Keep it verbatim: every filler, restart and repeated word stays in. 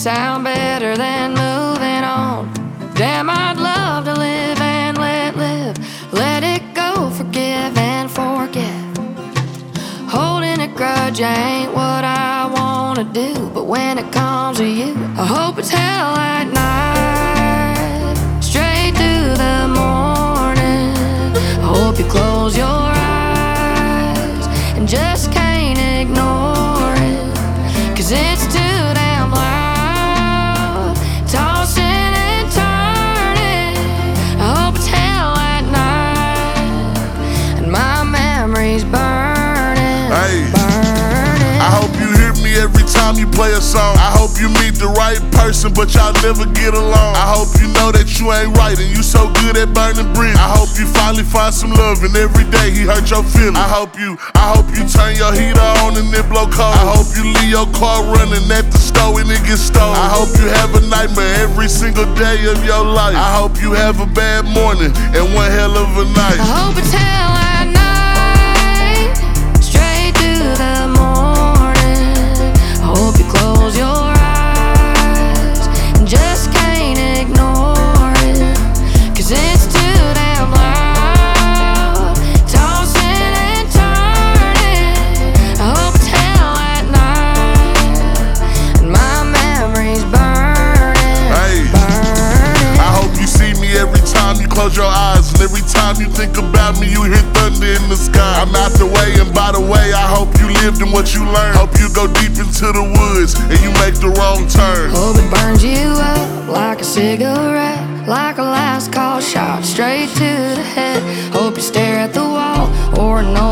sound better than moving on. Damn, I'd love to live and let live. Let it go, forgive and forget. Holding a grudge ain't what I wanna do, but when it comes to you, I hope it's hell at night, straight through the morning. I hope you close your eyes and just can't ignore it, 'cause it's too damn loud, tossing and turning. I hope it's hell at night and my memories burning, hey. burning. I hope you hear me every time you play a song. I hope you meet the right person, but y'all never get along. I hope you know that you ain't right and you so good at burning bridges. I hope you finally find some love and every day he hurt your feelings. I hope you, I hope you turn your heater on and it blow cold. I hope you leave your car running at the store and it gets stolen. I hope you have a nightmare every single day of your life. I hope you have a bad morning and one hell of a night. I hope it's hell at night, straight through the morning. I hope you close your eyes and just can't ignore it, 'cause it's too damn loud, tossing and turning. I hope it's hell at night and my memories burning, Hey. burning. I hope you see me every time you close your eyes, and every time you think about me, you hear thunder in the sky. I'm out the way, and by the way, I hope you lived in what you learned. Hope you go deep into the woods and you make the wrong turn. Hope it burns you up like a cigarette, like a last call shot straight to the head. Hope you stare at the wall or an